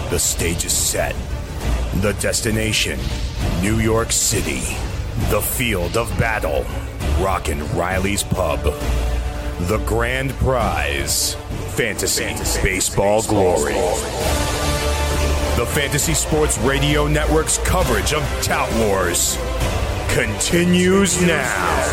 The stage is set. The destination, New York City. The field of battle, Rockin' Riley's Pub. The grand prize, Fantasy Baseball Glory. The Fantasy Sports Radio Network's coverage of Tout Wars continues now.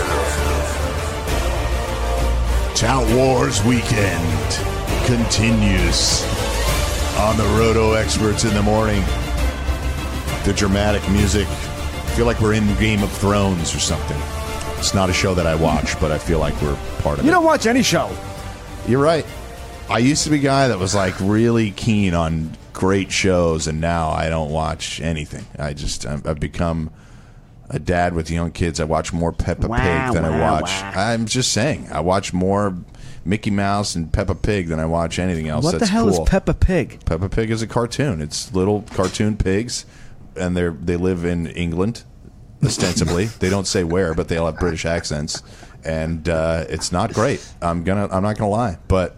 Tout Wars weekend continues on the Roto Experts in the morning. The dramatic music. I feel like we're in Game of Thrones or something. It's not a show that I watch, but I feel like we're part of it. You don't watch any show. You're right. I used to be a guy that was like really keen on great shows, and now I don't watch anything. I've become a dad with young kids. I watch more Peppa Pig than I watch. I'm just saying, I watch more Mickey Mouse and Peppa Pig than I watch anything else. What the hell is Peppa Pig? Peppa Pig is a cartoon. It's little cartoon pigs, and they live in England, ostensibly. They don't say where, but they all have British accents, and it's not great. I'm not gonna lie, but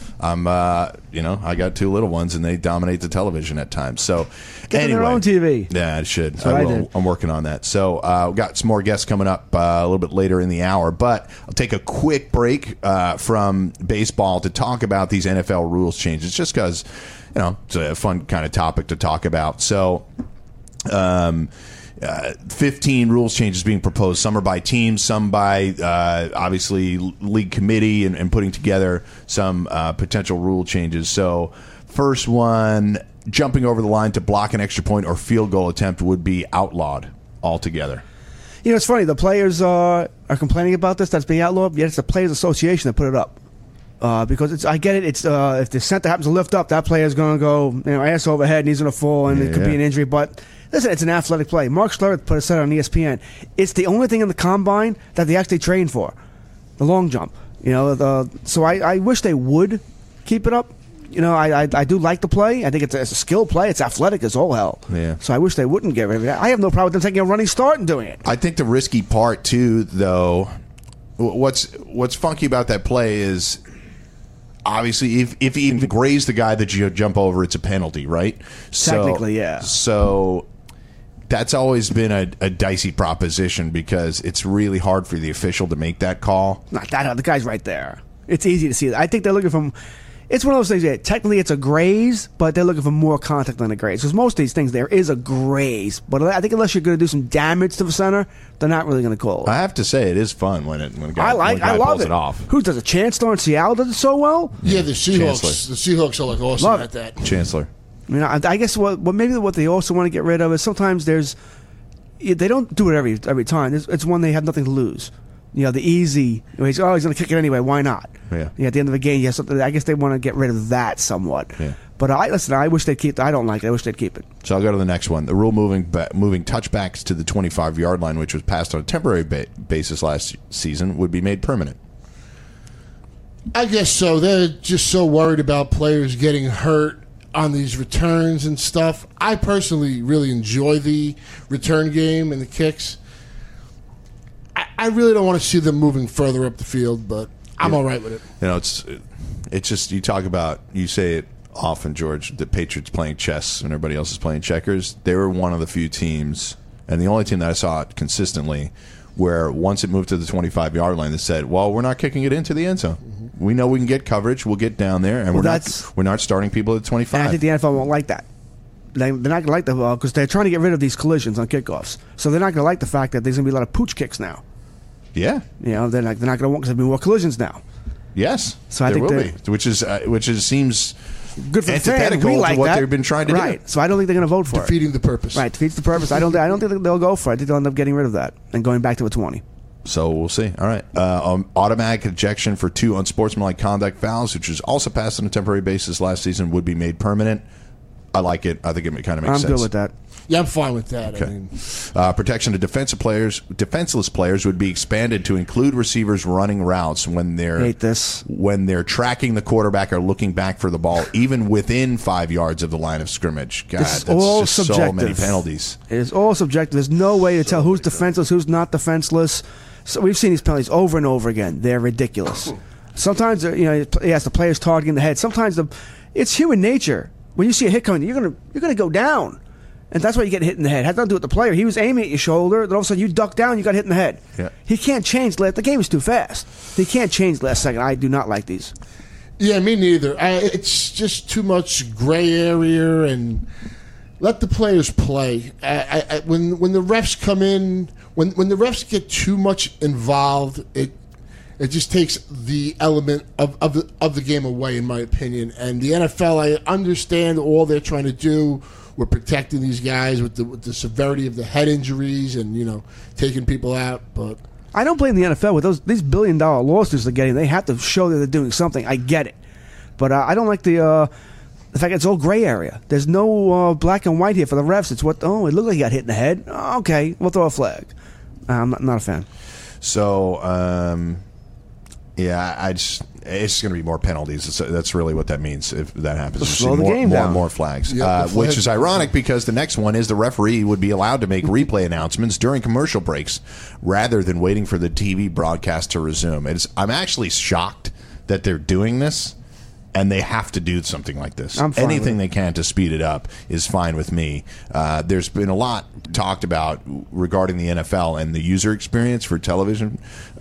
I got two little ones, and they dominate the television at times. So, Get anyway, their own TV. Yeah, I should. That's what I did. I'm working on that. So, we've got some more guests coming up a little bit later in the hour, but I'll take a quick break from baseball to talk about these NFL rules changes, just because it's a fun kind of topic to talk about. So, 15 rules changes being proposed. Some are by teams, some by obviously league committee, and putting together some potential rule changes. So first one, jumping over the line to block an extra point or field goal attempt would be outlawed altogether. It's funny. The players are complaining about this. That's being outlawed. Yet it's the Players Association that put it up. Because I get it. It's if the center happens to lift up, that player is going to go ass over head, and he's going to fall, and it could be an injury. But listen, it's an athletic play. Mark Schlereth put a set on ESPN. It's the only thing in the combine that they actually train for, the long jump. So I wish they would keep it up. I do like the play. I think it's a skill play. It's athletic as all hell. Yeah. So I wish they wouldn't get rid of it. I have no problem with them taking a running start and doing it. I think the risky part too, though, what's funky about that play is, obviously, if he even grazed the guy that you jump over, it's a penalty, right? Technically, yeah. So that's always been a dicey proposition because it's really hard for the official to make that call. Not that hard. The guy's right there. It's easy to see. I think they're looking for. It's one of those things that technically it's a graze, but they're looking for more contact than a graze. Because most of these things, there is a graze. But I think unless you're going to do some damage to the center, they're not really going to call it. I have to say, it is fun when a guy, I love pulls it off. Who does it? Chancellor in Seattle does it so well? Yeah, the Seahawks. Chancellor. The Seahawks are like awesome at that. Chancellor. I guess what they also want to get rid of is sometimes they don't do it every time. It's when they have nothing to lose. The easy. He's going to kick it anyway. Why not? Yeah. At the end of the game, I guess they want to get rid of that somewhat. Yeah. But I wish they'd keep. I don't like it. I wish they'd keep it. So I'll go to the next one. The rule moving touchbacks to the 25-yard line, which was passed on a temporary basis last season, would be made permanent. I guess so. They're just so worried about players getting hurt on these returns and stuff. I personally really enjoy the return game and the kicks. I really don't want to see them moving further up the field, but I'm all right with it. It's just, you say it often, George, the Patriots playing chess and everybody else is playing checkers. They were one of the few teams, and the only team that I saw it consistently, where once it moved to the 25-yard line, they said, well, we're not kicking it into the end zone. Mm-hmm. We know we can get coverage. We'll get down there, and we're not starting people at 25. And I think the NFL won't like that. They're not going to like because they're trying to get rid of these collisions on kickoffs. So they're not going to like the fact that there's going to be a lot of pooch kicks now. Yeah. They're not going to want because there'll be more collisions now. Yes. So I think there will be, which seems good for antithetical to what they've been trying to do. Right. So I don't think they're going to vote for defeating the purpose. Right. Defeats the purpose. I don't think they'll go for it. I think they'll end up getting rid of that and going back to a 20. So we'll see. All right. Automatic ejection for 2 unsportsmanlike conduct fouls, which was also passed on a temporary basis last season, would be made permanent. I like it. I think it kind of makes sense. I'm good with that. Yeah, I'm fine with that. Okay. Protection of defenseless players would be expanded to include receivers running routes when they're tracking the quarterback or looking back for the ball, even within 5 yards of the line of scrimmage. God, that's all just subjective. So many penalties. It is all subjective. There's no way to tell who's defenseless, who's not defenseless. So we've seen these penalties over and over again. They're ridiculous. Sometimes, yes, the player's targeting the head. Sometimes it's human nature. when you see a hit coming, you're gonna go down, and that's why you get hit in the head. It has nothing to do with the player. He was aiming at your shoulder, then all of a sudden you duck down, you got hit in the head. Yeah. He can't change. The game is too fast. He can't change last second. I do not like these. Yeah, me neither. It's just too much gray area, and let the players play. When the refs come in, when the refs get too much involved, it just takes the element of the game away, in my opinion. And the NFL, I understand all they're trying to do. We're protecting these guys with the severity of the head injuries and taking people out, but. I don't blame the NFL with these billion-dollar lawsuits they're getting. They have to show that they're doing something. I get it, but I don't like the fact it's all gray area. There's no black and white here for the refs. It's it looked like he got hit in the head. Okay, we'll throw a flag. I'm not a fan. So, it's going to be more penalties. That's really what that means if that happens. Slow the game down. More flags, Yep, which is ironic because the next one is the referee would be allowed to make replay announcements during commercial breaks rather than waiting for the TV broadcast to resume. I'm actually shocked that they're doing this. And they have to do something like this. Anything they can to speed it up is fine with me. There's been a lot talked about regarding the NFL and the user experience for television,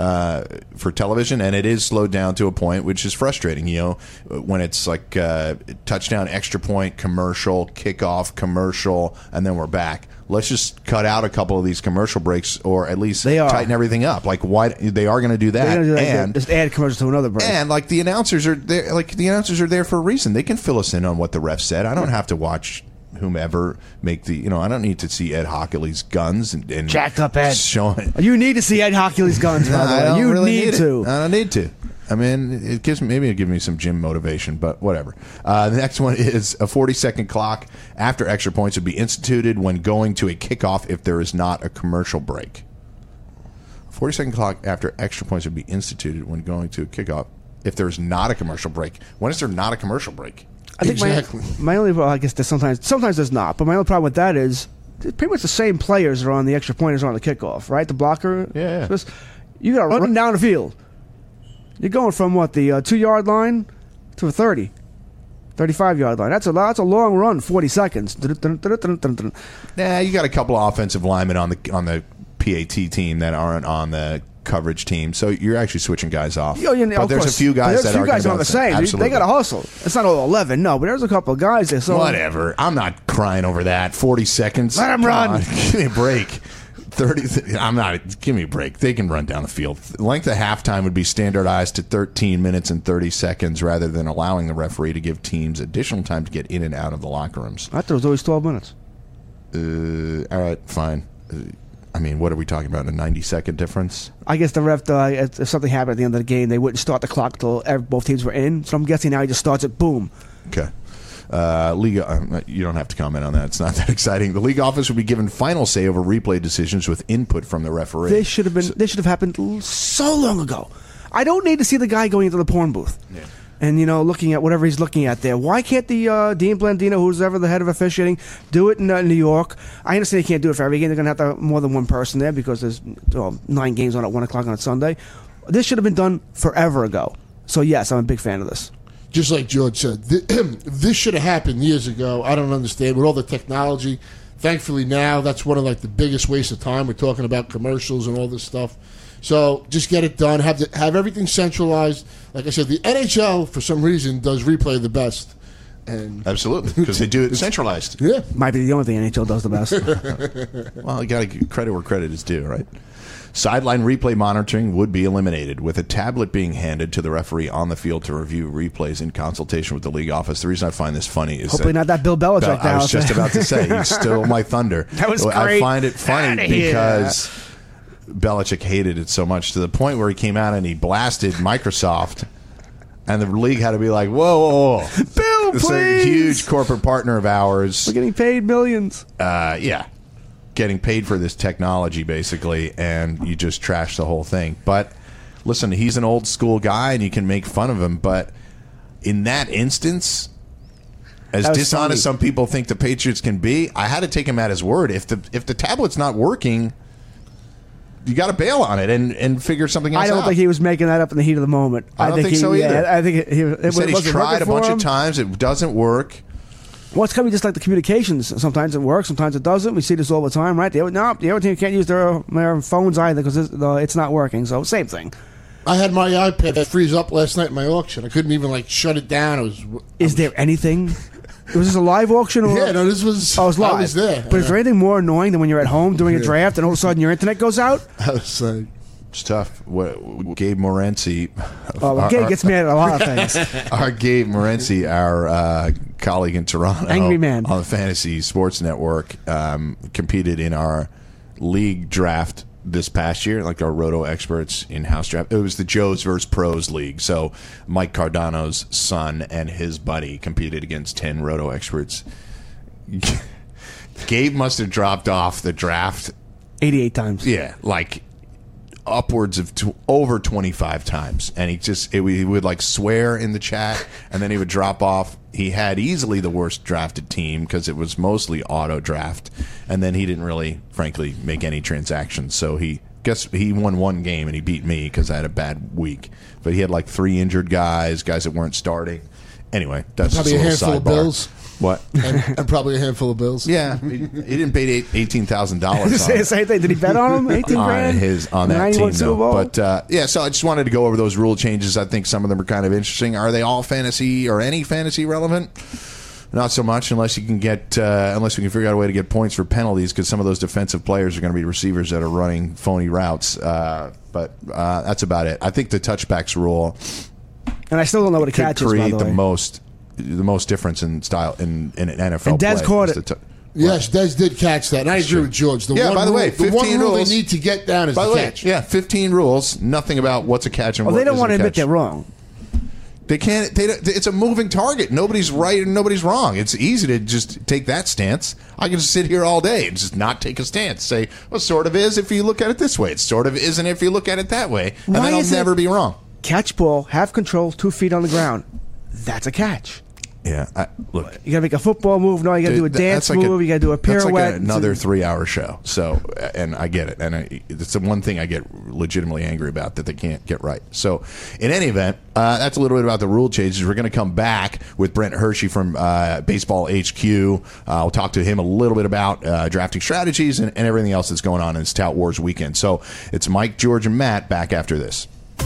and it is slowed down to a point which is frustrating. When it's like touchdown, extra point, commercial, kickoff, commercial, and then we're back. Let's just cut out a couple of these commercial breaks, or at least tighten everything up. Like, why they are going to do that? And just add commercial to another break. And like the announcers are there. Like the announcers are there for a reason. They can fill us in on what the ref said. I don't have to watch whomever make the. I don't need to see Ed Hockley's guns and jacked up Ed showing. You need to see Ed Hockley's guns. By the way. I don't you really need to. I don't need to. I mean, it'll give me some gym motivation, but whatever. The next one is a 40-second clock after extra points would be instituted when going to a kickoff if there is not a commercial break. 40-second clock after extra points would be instituted when going to a kickoff if there is not a commercial break. When is there not a commercial break? I think exactly. my only, I guess there's sometimes there's not, but my only problem with that is pretty much the same players are on the extra point as are on the kickoff, right? The blocker. Yeah. You got to run down the field. You're going from the 2-yard line to a 30, 35-yard line. That's a long run, 40 seconds. Nah, you got a couple of offensive linemen on the PAT team that aren't on the coverage team, so you're actually switching guys off. But there's a few guys that are the same. Absolutely. They got to hustle. It's not all 11, no, but there's a couple of guys there. So whatever. I'm not crying over that. 40 seconds. Let them run. Give me a break. 30. I'm not. Give me a break. They can run down the field. Length of halftime would be standardized to 13 minutes and 30 seconds rather than allowing the referee to give teams additional time to get in and out of the locker rooms. I thought it was always 12 minutes. All right, fine. I mean, what are we talking about? A 90-second difference? I guess the ref, if something happened at the end of the game, they wouldn't start the clock until both teams were in. So I'm guessing now he just starts it, boom. Okay. League, you don't have to comment on that. It's not that exciting. The league office would be given final say over replay decisions with input from the referee. This should have happened so long ago. I don't need to see the guy going into the porn booth. Yeah. And, looking at whatever he's looking at there. Why can't the Dean Blandino, who's ever the head of officiating, do it in New York? I understand he can't do it for every game. They're going to have more than one person there because there's 9 games on at 1 o'clock on a Sunday. This should have been done forever ago. So, yes, I'm a big fan of this. Just like George said, this should have happened years ago. I don't understand. With all the technology, thankfully now, that's one of the biggest wastes of time. We're talking about commercials and all this stuff. So just get it done. Have everything centralized. Like I said, the NHL, for some reason, does replay the best. And absolutely, because they do it centralized. Yeah. Might be the only thing NHL does the best. Well, you got to give credit where credit is due, right? Sideline replay monitoring would be eliminated, with a tablet being handed to the referee on the field to review replays in consultation with the league office. The reason I find this funny is hopefully not that Bill Belichick. I was just about to say, he stole my thunder. That was great. I find it funny because Belichick hated it so much to the point where he came out and he blasted Microsoft, and the league had to be like, whoa. Bill, it's please. A huge corporate partner of ours. We're getting paid millions. Yeah. Getting paid for this technology, basically, and you just trash the whole thing. But listen, he's an old school guy, and you can make fun of him. But in that instance, as dishonest some people think the Patriots can be, I had to take him at his word. If the tablet's not working, you got to bail on it and figure something else out. I don't think he was making that up in the heat of the moment. I don't think so either. I think he said he's tried a bunch of times. It doesn't work. Well, it's coming just like the communications. Sometimes it works, sometimes it doesn't. We see this all the time, right? The other team can't use their phones either because it's not working. So same thing. I had my iPad freeze up last night in my auction. I couldn't even shut it down. Is there anything? Was this a live auction? Or? Yeah, no, this was. Oh, it was live. I was there. But is there anything more annoying than when you're at home doing a draft and all of a sudden your internet goes out? I was like, It's tough. Gabe Morency. Gabe gets mad at a lot of things. Our Gabe Morency, our colleague in Toronto, Angry man on the Fantasy Sports Network, competed in our league draft this past year, like our Roto Experts in-house draft. It was the Joes versus Pros League. So Mike Cardano's son and his buddy competed against 10 Roto Experts. Gabe must have dropped off the draft 88 times. Yeah, like upwards of over 25 times, and he would swear in the chat, and then he would drop off. He had easily the worst drafted team because it was mostly auto draft, and then he didn't really, frankly, make any transactions. So he won one game and he beat me because I had a bad week. But he had 3 injured guys that weren't starting. Anyway, that's probably just a handful of bills. What? and probably a handful of bills. Yeah, he didn't pay $18,000. Say the same thing. Did he bet on him? 18 grand on that team, though. But so I just wanted to go over those rule changes. I think some of them are kind of interesting. Are they all fantasy or any fantasy relevant? Not so much, unless we can figure out a way to get points for penalties, because some of those defensive players are going to be receivers that are running phony routes. But that's about it. I think the touchbacks rule, and I still don't know what a catch is, by the way. The most difference in style in an NFL and Dez play. Caught it. Yes, Dez did catch that, and I agree with George. The one rule they need to get down is the catch. Yeah, 15 rules. Nothing about what's a catch and what isn't a catch. They don't want to admit they're wrong. They can't. It's a moving target. Nobody's right and nobody's wrong. It's easy to just take that stance. I can just sit here all day and just not take a stance. Say, well, sort of is if you look at it this way. It sort of isn't if you look at it that way. And then I'll never be wrong. Catch ball, have control, 2 feet on the ground. That's a catch. Yeah, look. You got to make a football move. No, you got to do a dance move. You got to do a pirouette. That's another 3-hour show. So, and I get it. And it's the one thing I get legitimately angry about that they can't get right. So, in any event, that's a little bit about the rule changes. We're going to come back with Brent Hershey from Baseball HQ. We'll talk to him a little bit about drafting strategies and everything else that's going on in this Tout Wars weekend. So, it's Mike, George, and Matt back after this.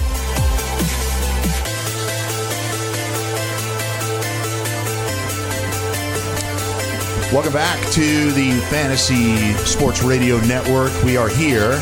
Welcome back to the Fantasy Sports Radio Network. We are here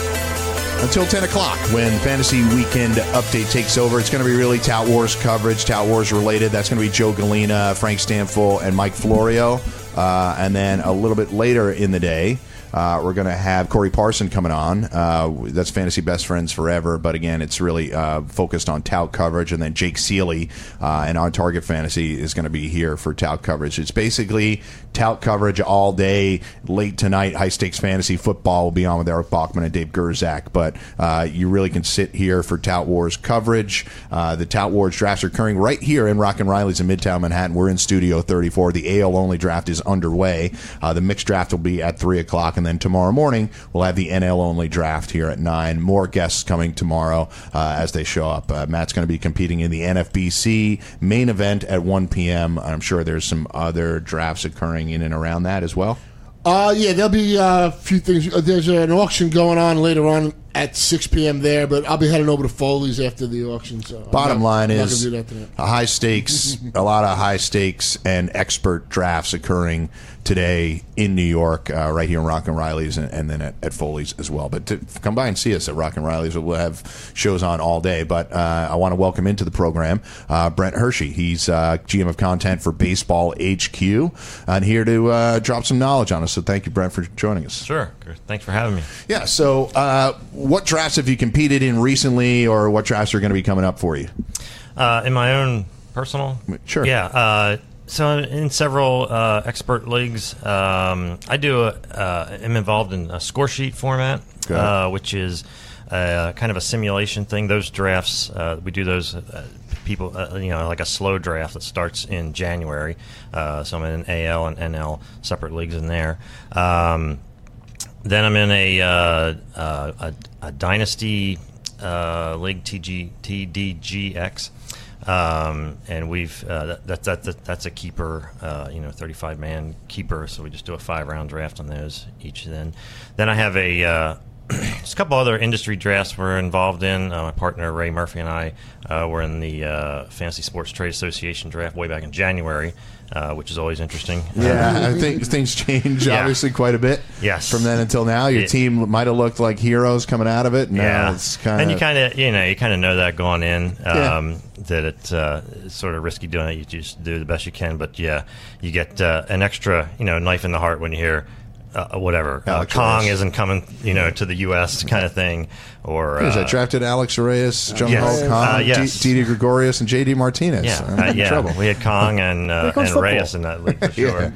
until 10 o'clock when Fantasy Weekend Update takes over. It's going to be really Tout Wars coverage, Tout Wars related. That's going to be Joe Galena, Frank Stanfill, and Mike Florio. And then a little bit later in the day, we're going to have Corey Parson coming on. That's Fantasy Best Friends Forever. But again, it's really focused on tout coverage. And then Jake Seeley and On Target Fantasy is going to be here for tout coverage. It's basically tout coverage all day. Late tonight, High Stakes Fantasy Football will be on with Eric Bachman and Dave Gerzak. But you really can sit here for Tout Wars coverage. The Tout Wars drafts are occurring right here in Rock and Riley's in Midtown Manhattan. We're in Studio 34. The AL-only draft is underway. The mixed draft will be at 3 o'clock. And then tomorrow morning, we'll have the NL-only draft here at 9. More guests coming tomorrow as they show up. Matt's going to be competing in the NFBC main event at 1 p.m. I'm sure there's some other drafts occurring in and around that as well. Yeah, there'll be a few things. There's an auction going on later on at 6 p.m. there, but I'll be heading over to Foley's after the auction. So bottom line is high stakes, a lot of high stakes and expert drafts occurring today in New York, right here in Rock and Riley's, and then at Foley's as well. But to come by and see us at Rock and Riley's, we'll have shows on all day. But I want to welcome into the program Brent Hershey. He's GM of content for Baseball HQ, and here to drop some knowledge on us. So thank you, Brent, for joining us. Sure. Thanks for having me. Yeah. So what drafts have you competed in recently, or what drafts are going to be coming up for you? In my own personal? Sure. Yeah. So in several expert leagues, I'm involved in a score sheet format, which is kind of a simulation thing. Those drafts, we do those people, like a slow draft that starts in January. So I'm in AL and NL separate leagues in there. Then I'm in a dynasty league, TDGX. And we've that's a keeper, 35-man keeper. So we just do a 5-round draft on those each. Then I have just a couple other industry drafts we're involved in. My partner Ray Murphy and I were in the Fantasy Sports Trade Association draft way back in January, which is always interesting. Yeah, I think things change obviously quite a bit. Yes. From then until now, your team might have looked like heroes coming out of it. Now it's kind of, and you kind of know that going in, that it's sort of risky doing it. You just do the best you can, but you get an extra knife in the heart when you hear whatever Kong isn't coming to the U.S. kind of thing, or I drafted Alex Reyes, John Kong, Didi Gregorius, and J.D. Martinez. Trouble. We had Kong and Reyes in that league for sure.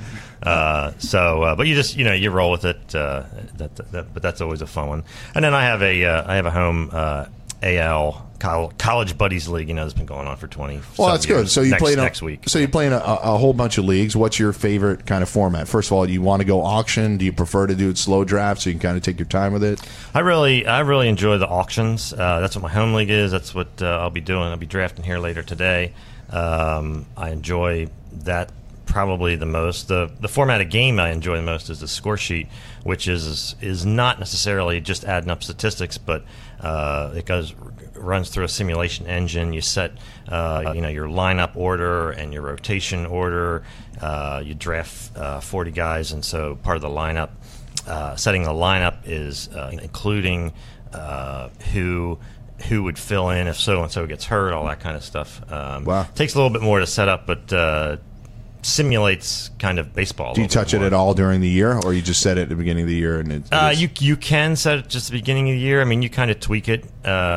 But you just you roll with it. But that's always a fun one. And then I have a home AL College Buddies League, that's been going on for 20. Well, that's good. So you played next week. So you play in a whole bunch of leagues. What's your favorite kind of format? First of all, do you want to go auction? Do you prefer to do it slow draft so you can kind of take your time with it? I really enjoy the auctions. That's what my home league is. That's what I'll be doing. I'll be drafting here later today. I enjoy that probably the most. The format of game I enjoy the most is the score sheet, which is not necessarily just adding up statistics, but it runs through a simulation engine. You set your lineup order and your rotation order. You draft 40 guys, and so part of the lineup setting the lineup is including who would fill in if so and so gets hurt, all that kind of stuff. Wow, takes a little bit more to set up, but simulates kind of baseball. Do you touch it at all during the year, or you just set it at the beginning of the year? And you can set it just at the beginning of the year. I mean, you kind of tweak it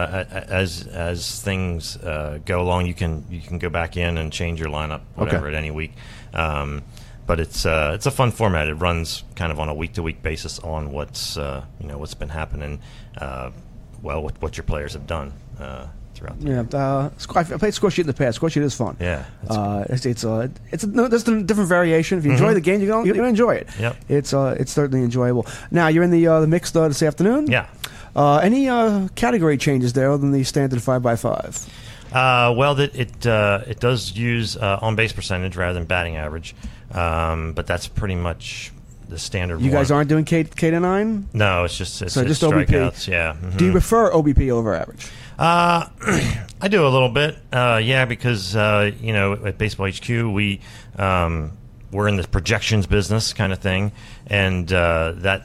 as things go along. You can go back in and change your lineup, whatever, at any week. But it's a fun format. It runs kind of on a week-to-week basis on what's been happening. What your players have done. I played score sheet in the past. Score sheet is fun. Yeah, it's a different variation. If you enjoy the game, you enjoy it. Yep. It's certainly enjoyable. Now you're in the mix this afternoon. Yeah. Any category changes there other than the standard 5x5? It does use on base percentage rather than batting average, but that's pretty much the standard. You guys aren't doing K to 9? No, it's just strikeouts. OBP. Yeah. Mm-hmm. Do you prefer OBP over average? I do a little bit, because at Baseball HQ we're in the projections business kind of thing, and that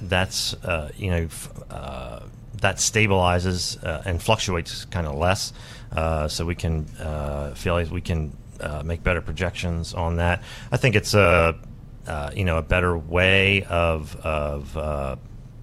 stabilizes and fluctuates kind of less, so we can feel like we can make better projections on that. I think it's a better way of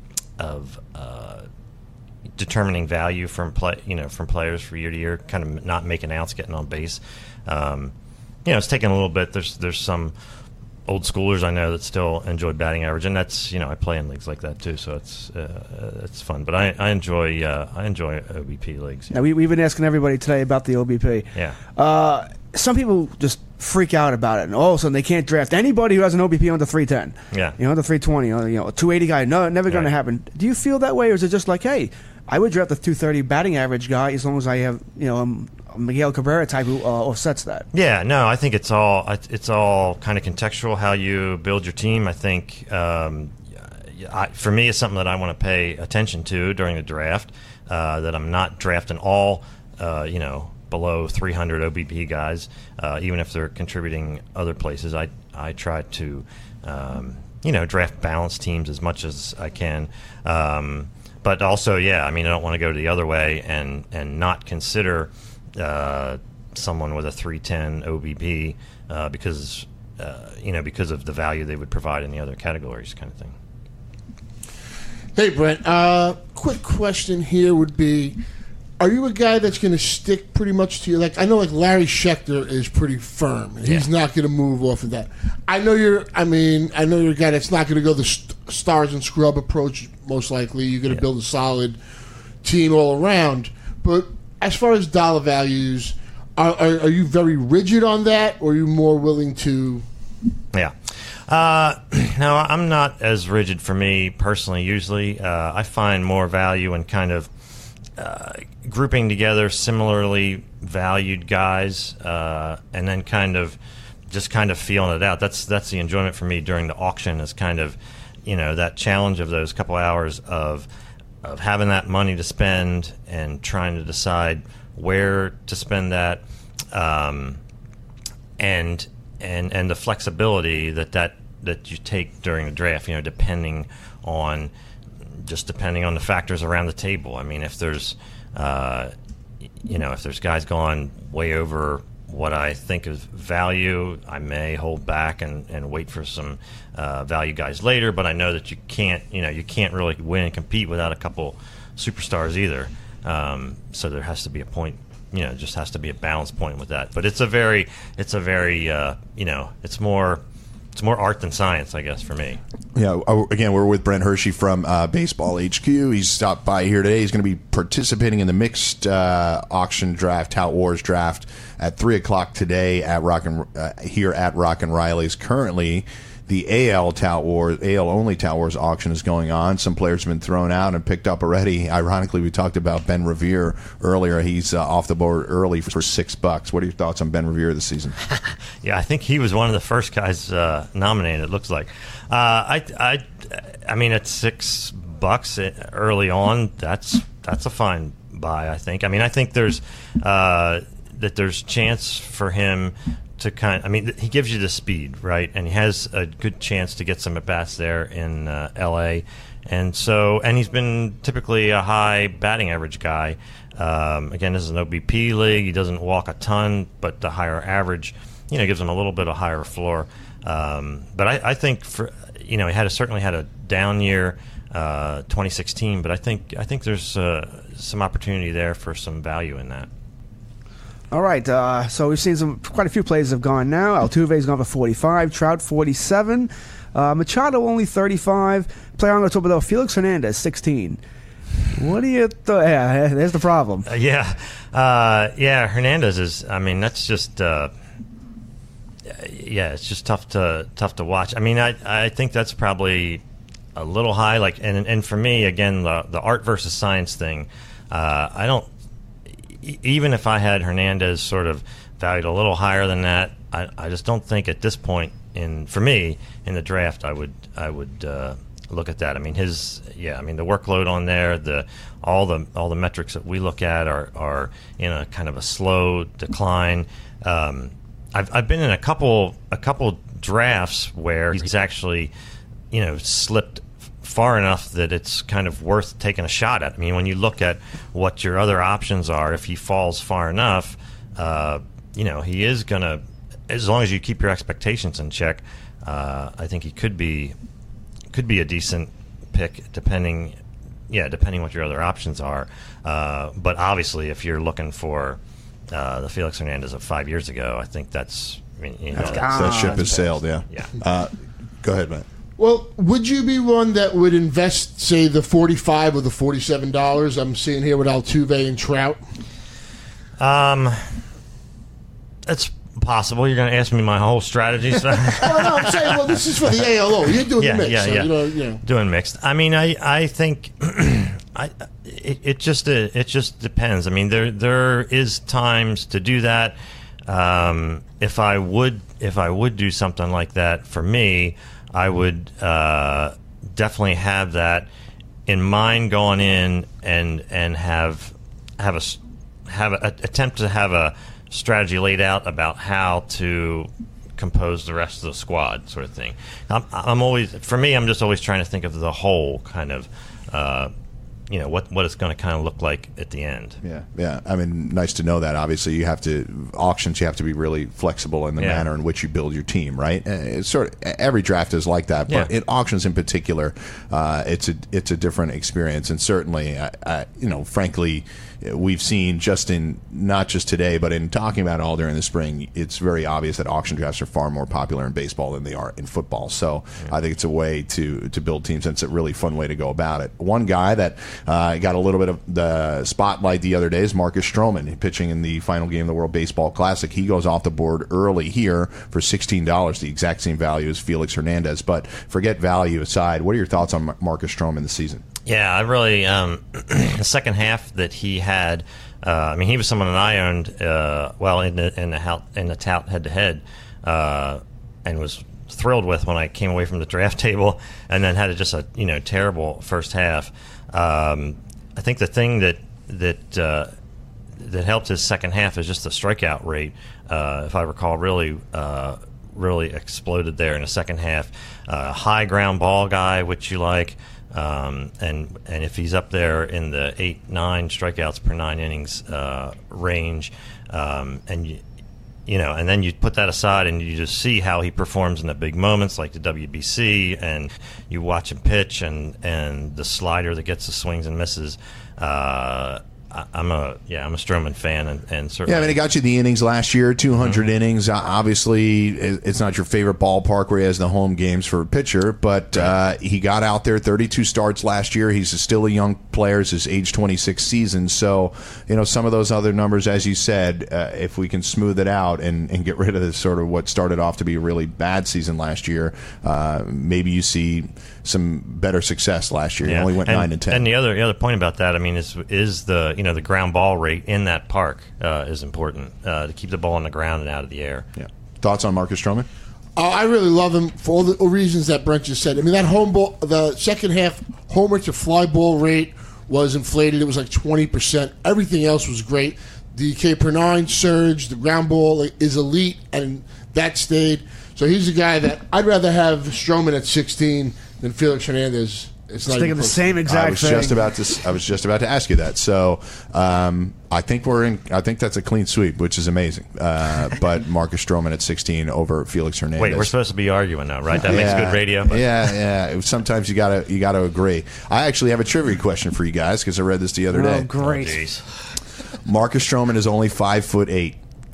determining value from players for year to year, kind of not making outs, getting on base. It's taken a little bit. There's some old schoolers I know that still enjoy batting average, and that's I play in leagues like that too, so it's fun. But I enjoy OBP leagues. Now we've been asking everybody today about the OBP. Yeah. Some people just freak out about it, and all of a sudden they can't draft anybody who has an OBP under 310. Yeah. Under 320, a 280 guy. No, never going to happen. Do you feel that way, or is it just like, hey, I would draft a 230 batting average guy as long as I have a Miguel Cabrera type who offsets that? Yeah, no, I think it's all kind of contextual how you build your team. I think for me, it's something that I want to pay attention to during the draft. That I'm not drafting all below 300 OBP guys, even if they're contributing other places. I try to draft balanced teams as much as I can. But also, I don't want to go the other way and not consider someone with a 310 OBP because of the value they would provide in the other categories, kind of thing. Hey, Brent. Quick question here would be: are you a guy that's going to stick pretty much to your, I know Larry Schechter is pretty firm. He's not going to move off of that. I know you're a guy that's not going to go the stars and scrub approach, most likely. You're going to build a solid team all around. But as far as dollar values, are you very rigid on that, or are you more willing to... Yeah. No, I'm not as rigid for me personally, usually. I find more value in kind of grouping together similarly valued guys, and then kind of feeling it out. That's the enjoyment for me during the auction, is kind of, that challenge of those couple hours of having that money to spend and trying to decide where to spend that, and the flexibility that you take during the draft, depending on the factors around the table. I mean, if there's guys going way over what I think is value, I may hold back and wait for some value guys later. But I know that you can't really win and compete without a couple superstars either. So there has to be a point. Just has to be a balance point with that. But it's more art than science, I guess, for me. Yeah. Again, we're with Brent Hershey from Baseball HQ. He's stopped by here today. He's going to be participating in the mixed auction draft, Tout Wars draft, at 3:00 today here at Rock and Riley's. Currently, the AL only Tout Wars auction is going on. Some players have been thrown out and picked up already. Ironically, we talked about Ben Revere earlier. He's off the board early for $6. What are your thoughts on Ben Revere this season? Yeah, I think he was one of the first guys nominated. It looks like. I mean, at $6 early on, that's a fine buy. I think. I mean, I think there's chance for him to he gives you the speed, right? And he has a good chance to get some at-bats there in L.A. And he's been typically a high batting average guy. Again, this is an OBP league. He doesn't walk a ton, but the higher average, gives him a little bit of higher floor. But I think he certainly had a down year, 2016. But I think there's some opportunity there for some value in that. All right, so we've seen quite a few players have gone now. Altuve's gone for 45, Trout 47, Machado only 35. Player on the top though, Felix Hernandez 16. What do you? Yeah, there's the problem. Hernandez is. I mean, that's just. It's just tough to watch. I mean, I think that's probably a little high. Like, and for me, again, the art versus science thing. I don't. Even if I had Hernandez sort of valued a little higher than that, I just don't think at this point for me in the draft I would look at that. I mean the workload on there, all the metrics that we look at are in a kind of a slow decline. I've been in a couple drafts where he's actually slipped far enough that it's kind of worth taking a shot at. I mean, when you look at what your other options are, if he falls far enough, he is going to, as long as you keep your expectations in check, I think he could be a decent pick depending what your other options are. But obviously, if you're looking for the Felix Hernandez of 5 years ago, I think that ship has sailed. Yeah. Go ahead, Matt. Well, would you be one that would invest, say, the $45 or the $47 I'm seeing here with Altuve and Trout? It's possible. You're going to ask me my whole strategy. So. I'm saying, this is for the ALO. You're doing the mix. Doing mixed. I mean, I think it just depends. I mean, there is times to do that. If I would do something like that, for me, I would definitely have that in mind going in and have attempt to have a strategy laid out about how to compose the rest of the squad, sort of thing. I'm just always trying to think of the whole kind of. What it's going to kind of look like at the end. Yeah. I mean, nice to know that. Obviously, you have to be really flexible in the manner in which you build your team, right? It's every draft is like that, but in auctions in particular, it's a different experience. And certainly, frankly, we've seen not just today, but in talking about it all during the spring, it's very obvious that auction drafts are far more popular in baseball than they are in football. So I think it's a way to build teams, and it's a really fun way to go about it. One guy that got a little bit of the spotlight the other day is Marcus Stroman, pitching in the final game of the World Baseball Classic. He goes off the board early here for $16, the exact same value as Felix Hernandez. But forget value aside, what are your thoughts on Marcus Stroman this season? Yeah, I really the second half that he had. He was someone that I owned in the tout head-to-head, and was thrilled with when I came away from the draft table, and then had just a terrible first half. I think the thing that helped his second half is just the strikeout rate. If I recall, really exploded there in the second half. High ground ball guy, which you like. And if he's up there in the 8-9 strikeouts per 9 innings range, and then you put that aside and you just see how he performs in the big moments like the WBC, and you watch him pitch and the slider that gets the swings and misses. I'm a Stroman fan, and certainly. Yeah, I mean, he got you the innings last year, 200 innings. Obviously, it's not your favorite ballpark where he has the home games for a pitcher, but he got out there, 32 starts last year. He's still a young player. It's his age 26 season. So, some of those other numbers, as you said, if we can smooth it out and get rid of this sort of what started off to be a really bad season last year, maybe you see some better success last year. He only went 9-10. And the other point about that, is the ground ball rate in that park is important to keep the ball on the ground and out of the air. Yeah. Thoughts on Marcus Stroman? I really love him for all the reasons that Brent just said. That home ball, the second half homer to fly ball rate was inflated. It was like 20%. Everything else was great. The K per 9 surge, the ground ball is elite, and that stayed. So he's a guy that I'd rather have Stroman at 16 than Felix Hernandez. It's not thinking the same exact thing. I was just about to ask you that. So I think that's a clean sweep, which is amazing. But Marcus Stroman at 16 over Felix Hernandez. Wait, we're supposed to be arguing now, right? That makes good radio. But. Yeah. Sometimes you gotta agree. I actually have a trivia question for you guys because I read this the other day. Oh, great! Marcus Stroman is only 5'8".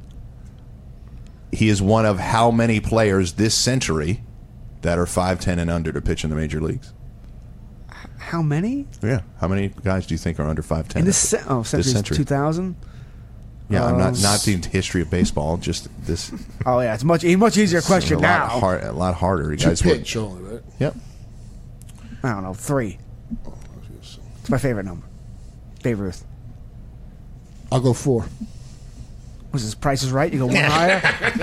He is one of how many players this century that are 5'10" and under to pitch in the major leagues? How many? Yeah. How many guys do you think are under 5'10"? In this century 2000? Yeah, I'm not the history of baseball, just this. Oh, yeah. It's a much easier question now. A lot harder. You guys pitch only, right? Yep. I don't know. 3. It's my favorite number. Babe Ruth. I'll go 4. Was his Price is Right? You go one higher?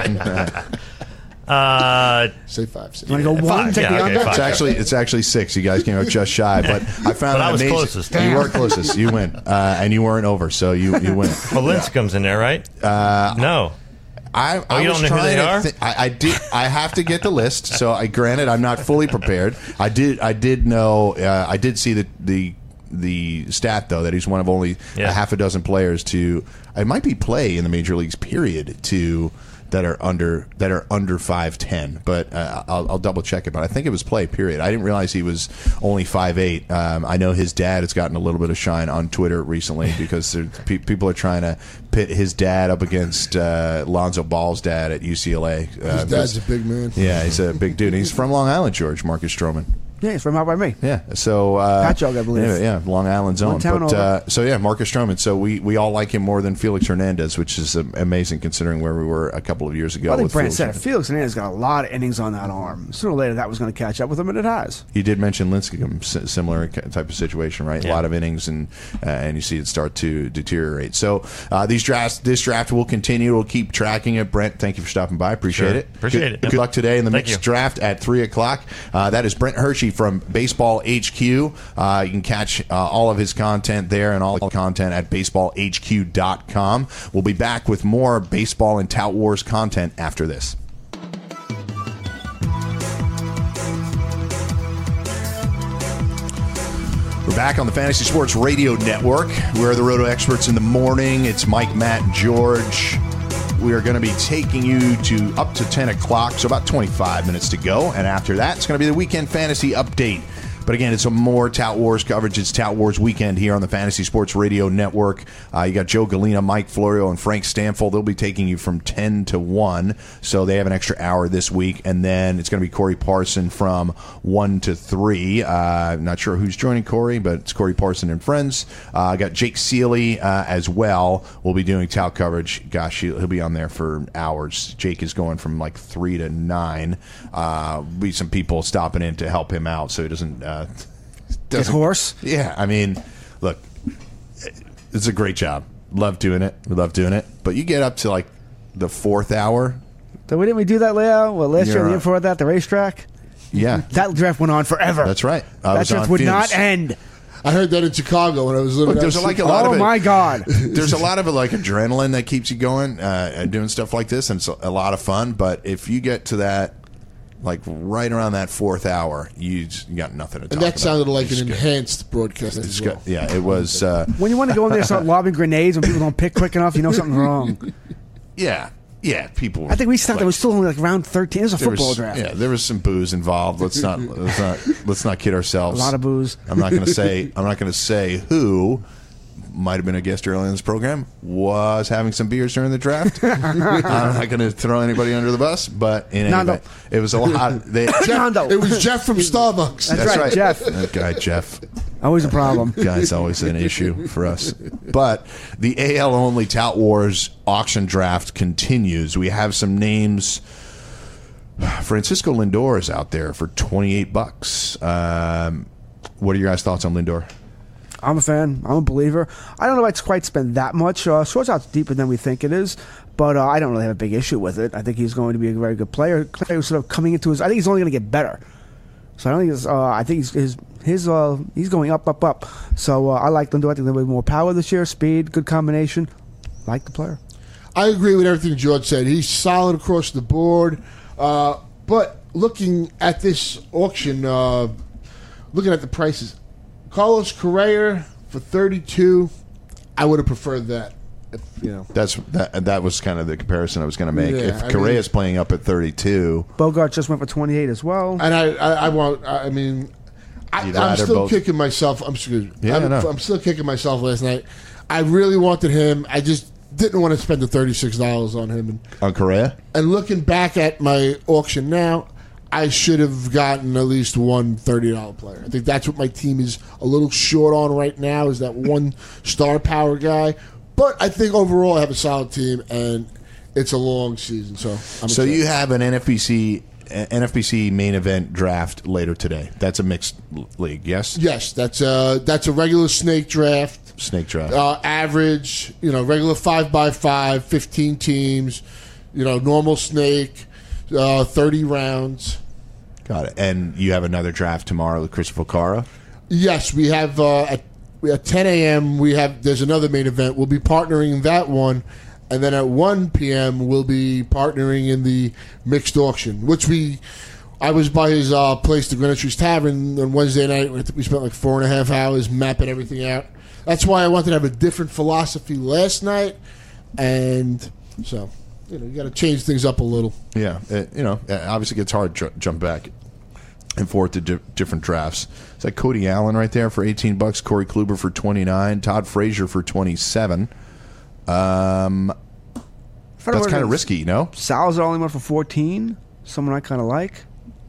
Say 5. 6. You want to go 1? Take the under? It's actually 6. You guys came out just shy, but I found I was amazing. closest. You were closest. You win, and you weren't over, so you win. Well, Lincecum's in there, right? You No. don't know who they are? I have to get the list. So granted, I'm not fully prepared. I did know. I did see the stat though that he's one of only a half a dozen players to. It might be play in the major leagues period that are under 5'10", but I'll double check it. But I think it was play period. I didn't realize he was only 5'8". I know his dad has gotten a little bit of shine on Twitter recently because people are trying to pit his dad up against Lonzo Ball's dad at UCLA. His dad's a big man. Yeah, he's a big dude. He's from Long Island, George. Marcus Stroman. Yeah, he's from out by me. Yeah, so Patchogue, I believe. Yeah, Long Island zone. One town over. So yeah, Marcus Stroman. So we all like him more than Felix Hernandez, which is amazing considering where we were a couple of years ago. Well, I think with Brent Felix said Felix Hernandez got a lot of innings on that arm. Sooner or later, that was going to catch up with him, and it has. You did mention Lincecum, similar type of situation, right? Yeah. A lot of innings, and you see it start to deteriorate. So this draft will continue. We'll keep tracking it. Brent, thank you for stopping by. Appreciate it. Appreciate it. Good luck today in the Thank mixed you. draft at 3:00. That is Brent Hershey from Baseball HQ. You can catch all of his content there and all the content at baseballhq.com. We'll be back with more baseball and Tout Wars content after this. We're back on the Fantasy Sports Radio Network. We're the Roto Experts in the morning. It's Mike, Matt, and George. We are going to be taking you to up to 10 o'clock, so about 25 minutes to go. And after that, it's going to be the Weekend Fantasy Update. But again, it's some more Tout Wars coverage. It's Tout Wars weekend here on the Fantasy Sports Radio Network. You got Joe Galena, Mike Florio, and Frank Stanfield. They'll be taking you from 10 to 1. So they have an extra hour this week. And then it's going to be Corey Parson from 1 to 3. Not sure who's joining Corey, but it's Corey Parson and friends. I got Jake Seeley as well. We'll be doing Tout coverage. Gosh, he'll be on there for hours. Jake is going from like 3 to 9. Be some people stopping in to help him out so he doesn't Get hoarse. Yeah, I mean, look, it's a great job. Love doing it. We love doing it. But you get up to like the 4th hour. So didn't we do that, Leo? Well, last year, the year before that, the racetrack. Yeah, That draft went on forever. that's right. That draft would not end. I heard that in Chicago when I was living. There's like a lot of Oh it. my God! There's a lot of it, like adrenaline that keeps you going, doing stuff like this, and it's a lot of fun. But if you get to that, like right around that 4th hour, you got nothing to talk And that about. sounded like It's an good. enhanced broadcast It's as good. well. Yeah, it was. When you want to go in there and start lobbing grenades when people don't pick quick enough, you know something's wrong. Yeah. People. I think we stopped. It was still only like round 13. It was a there football was, draft. Yeah, there was some booze involved. Let's not kid ourselves. A lot of booze. I'm not going to say who might have been a guest early in this program was having some beers during the draft. I'm not going to throw anybody under the bus, but in any Nando. event, it was a lot. Nando. It was Jeff from Starbucks. That's right, Jeff. That guy Jeff. Always a problem. Guy's always an issue for us. But the AL only Tout Wars auction draft continues. We have some names. Francisco Lindor is out there for $28. What are your guys' thoughts on Lindor? I'm a fan. I'm a believer. I don't know if I'd quite spend that much. Shortstop's deeper than we think it is, but I don't really have a big issue with it. I think he's going to be a very good player. Who's sort of coming into his. I think he's only going to get better. So I don't think. I think he's going up. So I like Lindor. I think there'll be more power this year, speed, good combination. Like the player. I agree with everything George said. He's solid across the board. But looking at this auction, looking at the prices, Carlos Correa for 32, I would have preferred that. That was kind of the comparison I was going to make. Yeah, If Correa's playing up at 32, Bogart just went for 28 as well. And I'm still kicking myself. I'm still kicking myself last night. I really wanted him. I just didn't want to spend the $36 on him. on Correa, And looking back at my auction now, I should have gotten at least one $30 player. I think that's what my team is a little short on right now, is that one star power guy. But I think overall I have a solid team, and it's a long season. So you have an NFBC main event draft later today. That's a mixed league, yes? Yes, that's a regular snake draft. Snake draft. Average, regular 5x5, 15 teams, normal snake, 30 rounds. Got it. And you have another draft tomorrow with Christopher Cara? Yes, we have at 10 a.m. There's another main event. We'll be partnering in that one, and then at 1 p.m. we'll be partnering in the mixed auction, which I was by his place, the Greenwich Trees Tavern, on Wednesday night. We spent like 4.5 hours mapping everything out. That's why I wanted to have a different philosophy last night, and so you got to change things up a little. Yeah, obviously it gets hard to jump back and forth to different drafts. It's like Cody Allen right there for $18, Corey Kluber for $29, Todd Frazier for $27. That's kind of risky, Salazar only went for 14. Someone I kind of like.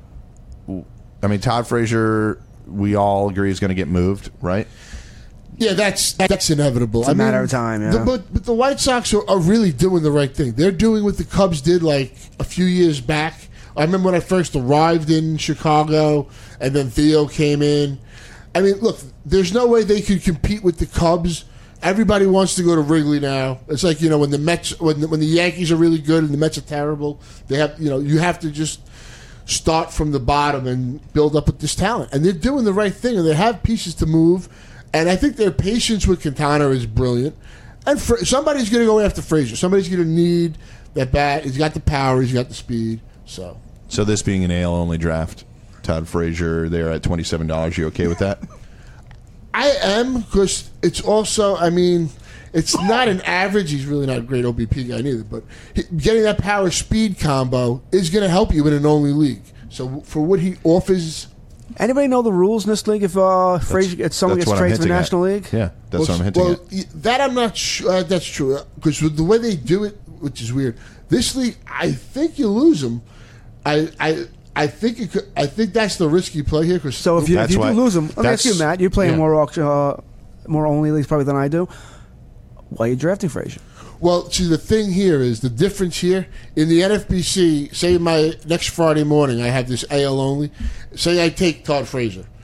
I mean, Todd Frazier, we all agree is going to get moved, right? Yeah, that's inevitable. It's a matter of time, yeah. But the White Sox are really doing the right thing. They're doing what the Cubs did like a few years back. I remember when I first arrived in Chicago, and then Theo came in. I mean, look, there's no way they could compete with the Cubs. Everybody wants to go to Wrigley now. It's like when the Mets, when the Yankees are really good and the Mets are terrible. They have you have to just start from the bottom and build up with this talent. And they're doing the right thing, and they have pieces to move. And I think their patience with Quintana is brilliant. And somebody's going to go after Frazier. Somebody's going to need that bat. He's got the power. He's got the speed. So this being an AL only draft, Todd Frazier there at $27. You okay with that? I am, because it's also, it's not an average. He's really not a great OBP guy neither. But getting that power speed combo is going to help you in an only league. So for what he offers. Anybody know the rules in this league if someone gets traded to the National League? Yeah, that's what I'm hinting at. That I'm not sure. That's true. Because with the way they do it, which is weird, this league, I think you lose them. I think that's the risky play here. So if you do lose them, let me ask you, Matt. You're playing more only leagues probably than I do. Why are you drafting Frazier? Well, see, the thing here is the difference here in the NFBC. Say my next Friday morning, I have this AL only. Say I take Todd Frazier.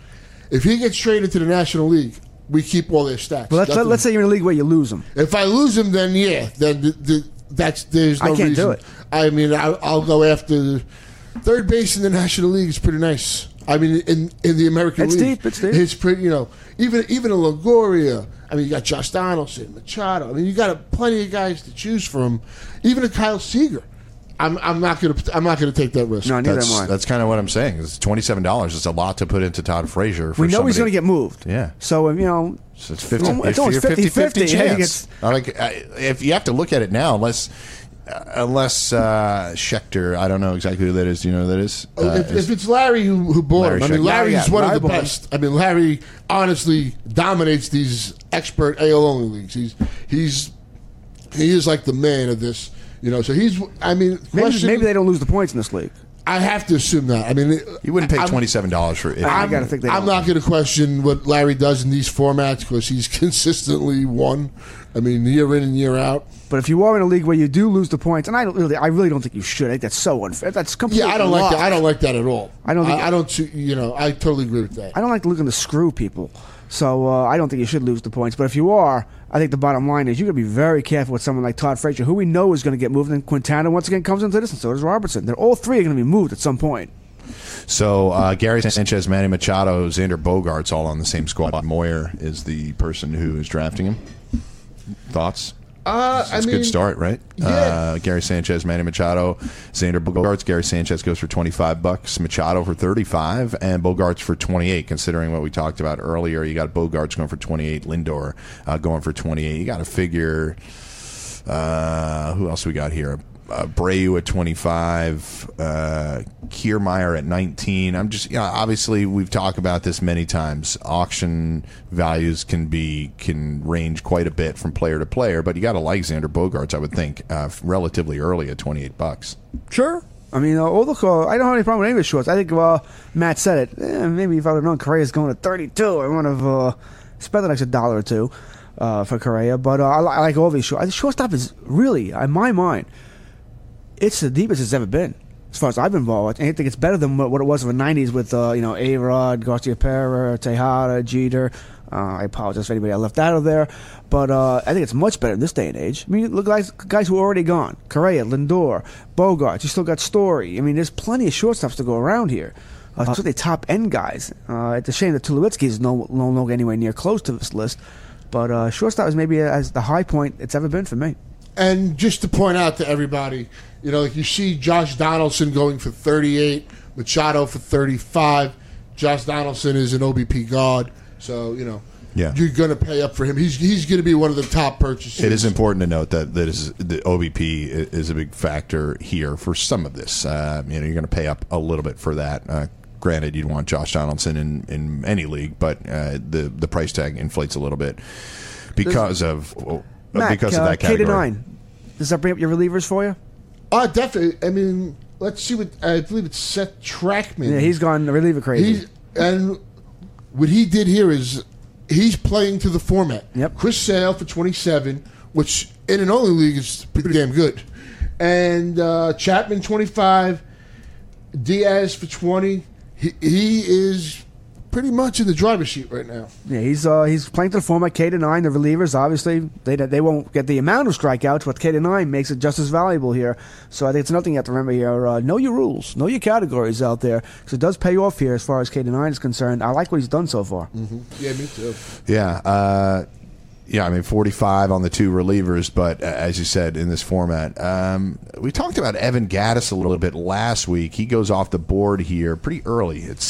If he gets traded to the National League, we keep all their stats. But let's say you're in a league where you lose him. If I lose him, then there's no reason. I can't do it. I mean, I'll go after third base in the National League is pretty nice. I mean, in the American League, It's deep. It's pretty. Even a Longoria. I mean, you got Josh Donaldson, Machado. I mean, you got plenty of guys to choose from. Even a Kyle Seager. I'm not gonna take that risk. No, neither am I. That's kind of what I'm saying. It's $27. It's a lot to put into Todd Frazier. We know he's going to get moved. Yeah. So So it's 50. It's almost 50-50 chance. If you have to look at it now, unless Schechter, I don't know exactly who that is. Do you know who that is? If it's Larry who bought Larry him, I mean, Schechter. Larry's one of the bought him. best. I mean, Larry honestly dominates these expert AL only leagues. He is like the man of this. So he's. I mean, maybe they don't lose the points in this league. I have to assume that. I mean, you wouldn't pay $27 for it. I got to think they I'm don't. not going to question what Larry does in these formats because he's consistently won. I mean, year in and year out. But if you are in a league where you do lose the points, and I really don't think you should. I think that's so unfair. That's completely. Yeah, I don't like that. I don't like that at all. I don't think- I don't. I totally agree with that. I don't like looking to screw people. So I don't think you should lose the points. But if you are, I think the bottom line is you're going to be very careful with someone like Todd Frazier, who we know is going to get moved. And Quintana, once again, comes into this, and so does Robertson. They're all three are going to be moved at some point. So Gary Sanchez, Manny Machado, Xander Bogaerts all on the same squad. Moyer is the person who is drafting him. Thoughts? It's a good start, right? Yeah. Gary Sanchez, Manny Machado, Xander Bogaerts. Gary Sanchez goes for $25, Machado for $35, and Bogaerts for $28. Considering what we talked about earlier, you got Bogaerts going for $28, Lindor going for $28. You got to figure who else we got here? Abreu at 25, Kiermaier at 19. I'm just, obviously we've talked about this many times. Auction values can range quite a bit from player to player, but you got to like Xander Bogaerts, I would think, relatively early at $28. Sure. I mean, I don't have any problem with any of his shorts. I think Matt said it. Maybe if I would have known Correa's going to 32, I would have spent the next $1 or $2 for Correa. But I like all these shorts. The shortstop is really, in my mind, it's the deepest it's ever been, as far as I've been involved. I think it's better than what it was in the 90s with, A-Rod, Garcia-Pera, Tejada, Jeter. I apologize for anybody I left out of there. But I think it's much better in this day and age. I mean, look at guys who are already gone. Correa, Lindor, Bogaerts. You still got Story. I mean, there's plenty of shortstops to go around here. So the top-end guys. It's a shame that Tulowitzki is no longer anywhere near close to this list. But shortstop is maybe as the high point it's ever been for me. And just to point out to everybody, like you see Josh Donaldson going for 38, Machado for 35. Josh Donaldson is an OBP god, so Yeah. you're going to pay up for him. He's going to be one of the top purchases. It is important to note that the OBP is a big factor here for some of this. You're going to pay up a little bit for that. Granted, you'd want Josh Donaldson in any league, but the price tag inflates a little bit because of Matt, that category. K-9. Does that bring up your relievers for you? Definitely. I mean, let's see what I believe it's Seth Trackman. Yeah, he's gone reliever crazy. And what he did here is he's playing to the format. Yep. Chris Sale for 27, which in an only league is pretty damn good. And Chapman 25, Diaz for 20. He is pretty much in the driver's seat right now. Yeah, he's playing to the format K-9. The relievers, obviously, they won't get the amount of strikeouts, but K-9 makes it just as valuable here. So I think it's another thing you have to remember here. Know your rules. Know your categories out there, because it does pay off here as far as K-9 is concerned. I like what he's done so far. Mm-hmm. Yeah, me too. Yeah. I mean, 45 on the two relievers, but as you said, in this format. We talked about Evan Gattis a little bit last week. He goes off the board here pretty early at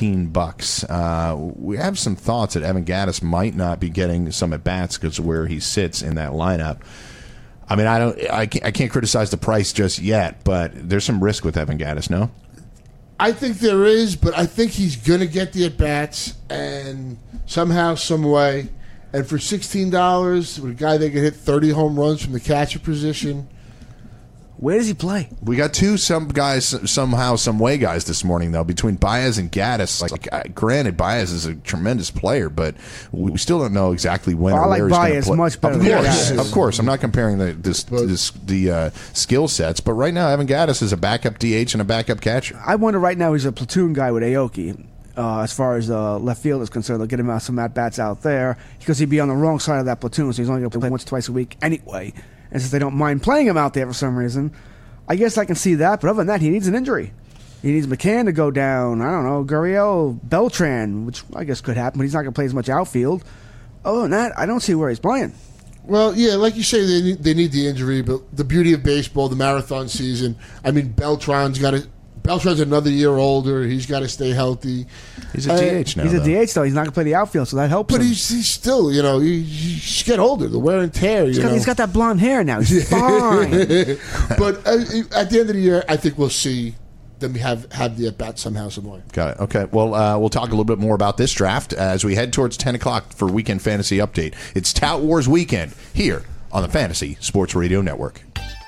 $16. We have some thoughts that Evan Gattis might not be getting some at-bats because of where he sits in that lineup. I mean, I can't criticize the price just yet, but there's some risk with Evan Gattis, no? I think there is, but I think he's going to get the at-bats, and somehow, some way. And for $16, with a guy that can hit 30 home runs from the catcher position. Where does he play? We got some guys, somehow, some way guys this morning, though, between Baez and Gattis. Granted, Baez is a tremendous player, but we still don't know exactly when or where he's going to Baez play. much better than Gattis. Of course. I'm not comparing the skill sets, but right now, Evan Gattis is a backup DH and a backup catcher. I wonder right now he's a platoon guy with Aoki. as far as left field is concerned. They'll get him some at-bats out there because he'd be on the wrong side of that platoon, so he's only going to play once or twice a week anyway. And since they don't mind playing him out there for some reason, I guess I can see that. But other than that, he needs an injury. He needs McCann to go down. I don't know, Gurriel, Beltran, which I guess could happen, but he's not going to play as much outfield. Other than that, I don't see where he's playing. Well, yeah, like you say, they need the injury, but the beauty of baseball, the marathon season. I mean, Beltran's another year older. He's got to stay healthy. He's a DH now. He's a DH though. He's not going to play the outfield, so that helps. But him. he's still, he's get older. The wear and tear. He's got that blonde hair now. He's fine. But at the end of the year, I think we'll see them have the at bat somehow, some way. Got it. Okay. Well, we'll talk a little bit more about this draft as we head towards 10 o'clock for Weekend Fantasy Update. It's Tout Wars Weekend here on the Fantasy Sports Radio Network.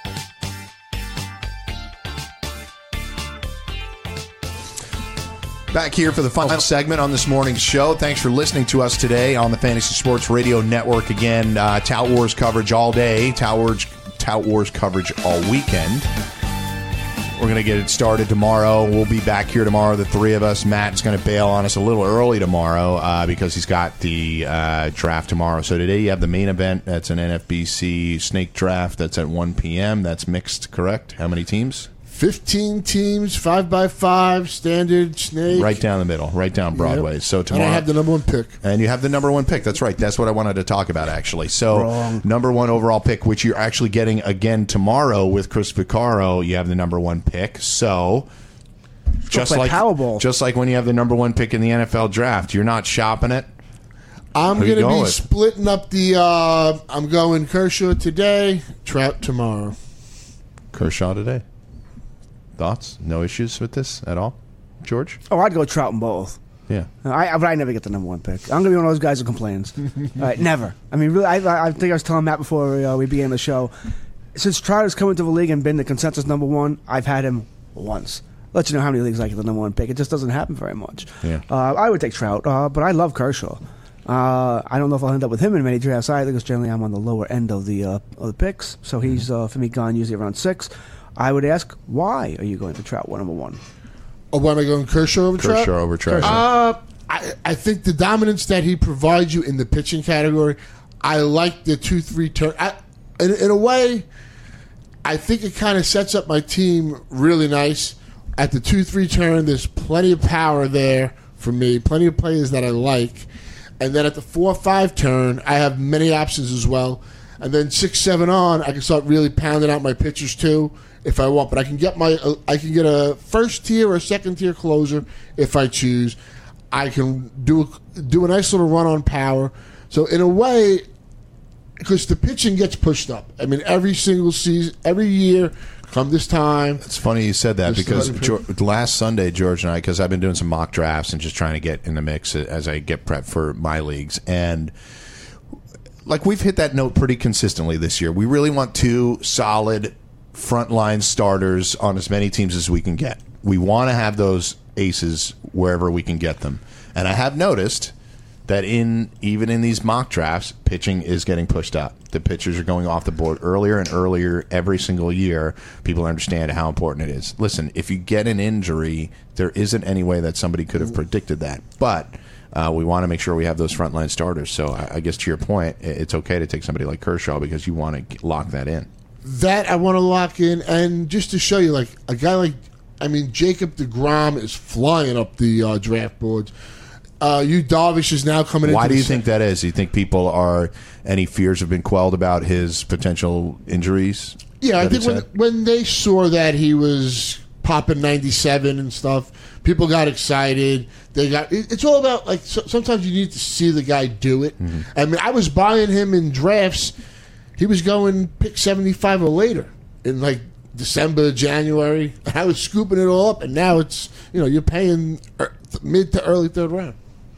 Back here for the final segment on this morning's show. Thanks for listening to us today on the Fantasy Sports Radio Network. Again, Tout Wars coverage all day, Tout Wars coverage all weekend. We're going to get it started tomorrow. We'll be back here tomorrow, the three of us. Matt's going to bail on us a little early tomorrow because he's got the draft tomorrow. So today you have the main event. That's an NFBC snake draft. That's at 1 p.m. That's mixed, correct? How many teams? 15 teams, 5x5, standard, snake. Right down the middle, right down Broadway. Yep. So tomorrow, and I have the number one pick. And you have the number one pick. That's right. That's what I wanted to talk about, actually. So Wrong. Number one overall pick, which you're actually getting again tomorrow with Chris Vaccaro. You have the number one pick. So just like Powerball. Just like when you have the number one pick in the NFL draft, you're not shopping it. I'm going to be splitting up the. I'm going Kershaw today, Trout tomorrow. Kershaw today. Thoughts? No issues with this at all, George? Oh, I'd go Trout in both. Yeah. But I never get the number one pick. I'm going to be one of those guys who complains. Never. I mean, really, I think I was telling Matt before we began the show. Since Trout has come into the league and been the consensus number one, I've had him once. Let you know how many leagues I get the number one pick. It just doesn't happen very much. Yeah. I would take Trout, but I love Kershaw. I don't know if I'll end up with him in many drafts either, because generally I'm on the lower end of the picks. So he's, for me, gone usually around 6. I would ask, why are you going to Trout number one? Oh, why am I going Kershaw over Trout? Kershaw over Trout. I think the dominance that he provides you in the pitching category, I like the 2-3 turn. In a way, I think it kind of sets up my team really nice. At the 2-3 turn, there's plenty of power there for me, plenty of players that I like. And then at the 4-5 turn, I have many options as well. And then 6-7 on, I can start really pounding out my pitchers too, if I want. But I can get a first tier or a second tier closer if I choose. I can do a nice little run on power. So in a way, because the pitching gets pushed up. I mean, every single season, every year, come this time. It's funny you said that because last Sunday, George and I, because I've been doing some mock drafts and just trying to get in the mix as I get prepped for my leagues. And like we've hit that note pretty consistently this year. We really want 2 solid frontline starters on as many teams as we can get. We want to have those aces wherever we can get them. And I have noticed that even in these mock drafts, pitching is getting pushed up. The pitchers are going off the board earlier and earlier every single year. People understand how important it is. Listen, if you get an injury, there isn't any way that somebody could have predicted that. But we want to make sure we have those frontline starters. So I guess to your point, it's okay to take somebody like Kershaw because you want to lock that in. That I want to lock in. And just to show you, like a guy like, Jacob deGrom is flying up the draft boards. Darvish is now coming in. Why do you think that is? Do you think any fears have been quelled about his potential injuries? Yeah, I think when they saw that he was popping 97 and stuff, people got excited. It's all about, like, sometimes you need to see the guy do it. Mm-hmm. I mean, I was buying him in drafts. He was going pick 75 or later in, like, December, January. I was scooping it all up, and now it's, you're paying mid to early third round.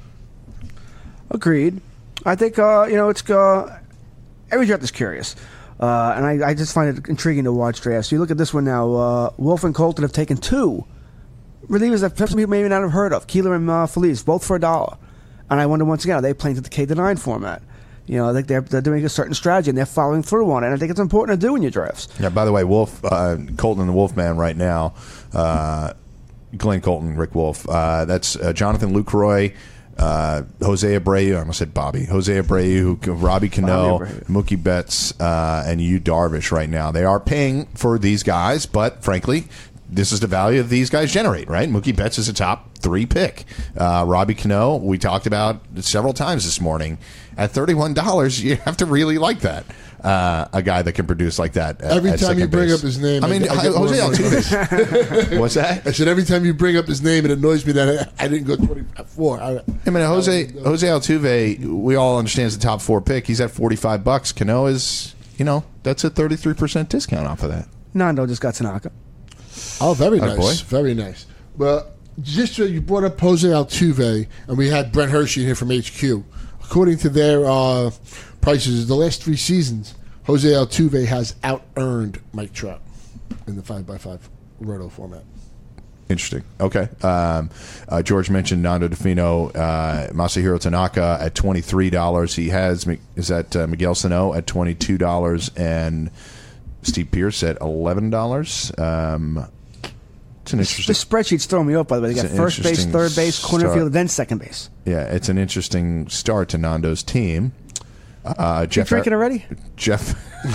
Agreed. I think, it's every draft is curious. And I just find it intriguing to watch drafts. You look at this one now. Wolf and Colton have taken 2 relievers that some people may not have heard of. Keeler and Feliz, both for $1. And I wonder, once again, are they playing to the K-9 format? I think they're doing a certain strategy, and they're following through on it. And I think it's important to do in your drafts. Yeah, by the way, Colton and the Wolfman right now, Glenn Colton, Rick Wolf. That's Jonathan Lucroy, Jose Abreu. I almost said Bobby. Jose Abreu, Robbie Cano, Mookie Betts, and Yu Darvish right now. They are paying for these guys, but frankly, this is the value that these guys generate, right? Mookie Betts is a top 3 pick. Robbie Cano, we talked about several times this morning. At $31, you have to really like that. A guy that can produce like that. Every time you bring up his name, I mean, Jose Altuve. What's that? I said every time you bring up his name, it annoys me that I didn't go 24. I mean, Jose Altuve, we all understand is the top 4 pick. He's at $45. Cano is, that's a 33% discount off of that. Nando just got Tanaka. Oh, very nice. Boy. Very nice. Well, just so you brought up Jose Altuve, and we had Brent Hershey in here from HQ. According to their prices, the last 3 seasons, Jose Altuve has out-earned Mike Trout in the 5x5 roto format. Interesting. Okay. George mentioned Nando Defino, Masahiro Tanaka at $23. He has Miguel Sano at $22 and Steve Pearce at $11. It's an interesting. The spreadsheet's throwing me off, by the way. They got first base, third base, corner field, then second base. Yeah, it's an interesting start to Nando's team. Jeff, you drinking already? Jeff,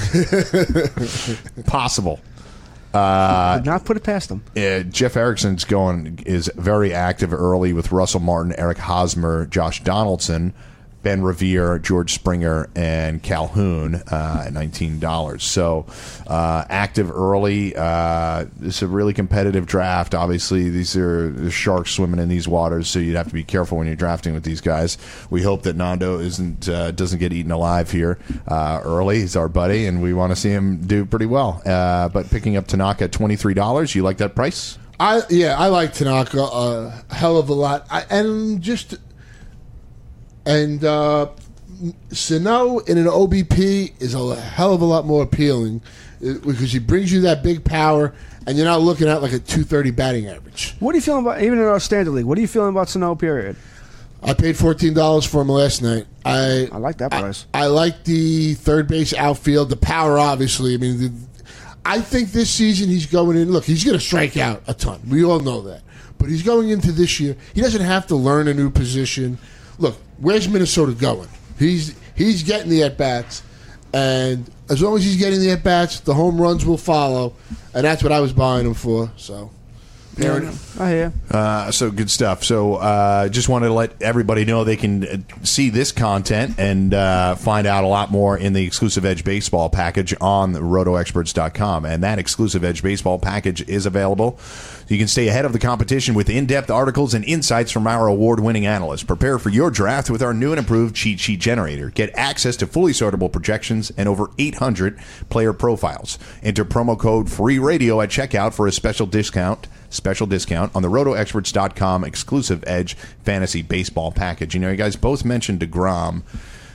possible. Would not put it past them. Jeff Erickson's is very active early with Russell Martin, Eric Hosmer, Josh Donaldson, Ben Revere, George Springer, and Calhoun at $19. So active early. It's a really competitive draft. Obviously, these are the sharks swimming in these waters, so you'd have to be careful when you're drafting with these guys. We hope that Nando doesn't get eaten alive here early. He's our buddy, and we want to see him do pretty well. But picking up Tanaka at $23, you like that price? I like Tanaka a hell of a lot. And Sano in an OBP is a hell of a lot more appealing because he brings you that big power, and you're not looking at like a 230 batting average. What are you feeling about, even in our standard league, what are you feeling about Sano, period? I paid $14 for him last night. I like that price. I like the third base outfield, the power, obviously. I mean, I think this season he's going in. Look, he's going to strike out a ton. We all know that. But he's going into this year. He doesn't have to learn a new position. Look, where's Minnesota going? He's getting the at-bats, and as long as he's getting the at-bats, the home runs will follow, and that's what I was buying him for. So, I hear. So good stuff. So just wanted to let everybody know they can see this content and find out a lot more in the Exclusive Edge Baseball package on RotoExperts.com. And that Exclusive Edge Baseball package is available. You can stay ahead of the competition with in-depth articles and insights from our award-winning analysts. Prepare for your draft with our new and improved cheat sheet generator. Get access to fully sortable projections and over 800 player profiles. Enter promo code FREERADIO at checkout for a special discount on the RotoExperts.com Exclusive Edge Fantasy Baseball package. You guys both mentioned DeGrom.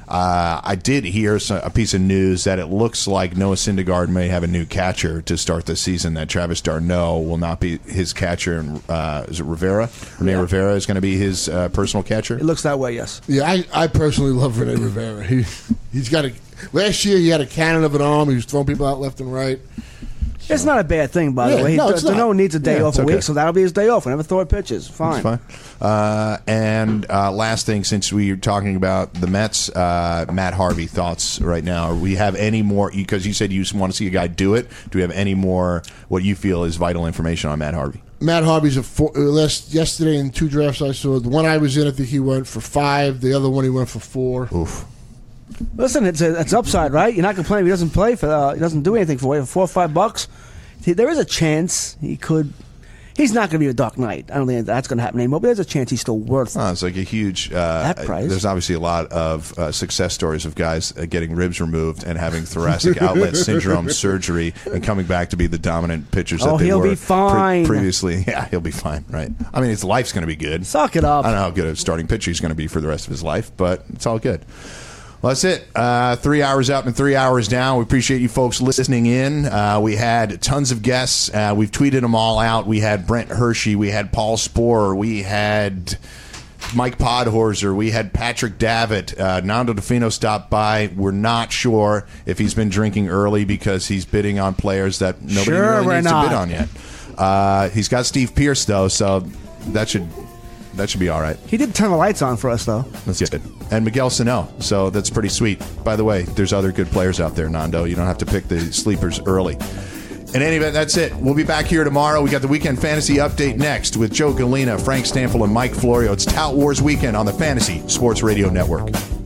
I did hear a piece of news that it looks like Noah Syndergaard may have a new catcher to start the season, that Travis d'Arnaud will not be his catcher. And is it Rivera? Rene Rivera is going to be his personal catcher? It looks that way, yes. Yeah, I personally love Rene Rivera. He's got last year he had a cannon of an arm. He was throwing people out left and right. It's not a bad thing, by the way. D'Arnaud needs a day off a week, so that'll be his day off whenever Thor pitches. Fine. It's fine. And last thing, since we were talking about the Mets, Matt Harvey, thoughts right now. We have any more, because you said you want to see a guy do it. Do we have any more what you feel is vital information on Matt Harvey? Matt Harvey's yesterday in 2 drafts I saw. The one I was in, I think he went for 5. The other one he went for 4. Oof. Listen, it's upside, right? You're not complaining if he doesn't play for. He doesn't do anything for you. $4 or $5. There is a chance he could. He's not going to be a Dark Knight. I don't think that's going to happen anymore. But there's a chance he's still worth. It's like a huge. That price. There's obviously a lot of success stories of guys getting ribs removed and having thoracic outlet syndrome surgery and coming back to be the dominant pitchers that they he'll were be fine. Previously. Yeah, he'll be fine. Right. I mean, his life's going to be good. Suck it up. I don't know how good a starting pitcher he's going to be for the rest of his life, but it's all good. Well, that's it. 3 hours up and 3 hours down. We appreciate you folks listening in. We had tons of guests. We've tweeted them all out. We had Brent Hershey. We had Paul Sporer. We had Mike Podhorzer. We had Patrick Davitt. Nando Defino stopped by. We're not sure if he's been drinking early because he's bidding on players that nobody really needs to bid on yet. He's got Steve Pierce though, so that should be all right. He did turn the lights on for us, though. That's good. And Miguel Sano, so that's pretty sweet. By the way, there's other good players out there, Nando. You don't have to pick the sleepers early. In any event, that's it. We'll be back here tomorrow. We got the Weekend Fantasy Update next with Joe Galena, Frank Stanfield, and Mike Florio. It's Tout Wars Weekend on the Fantasy Sports Radio Network.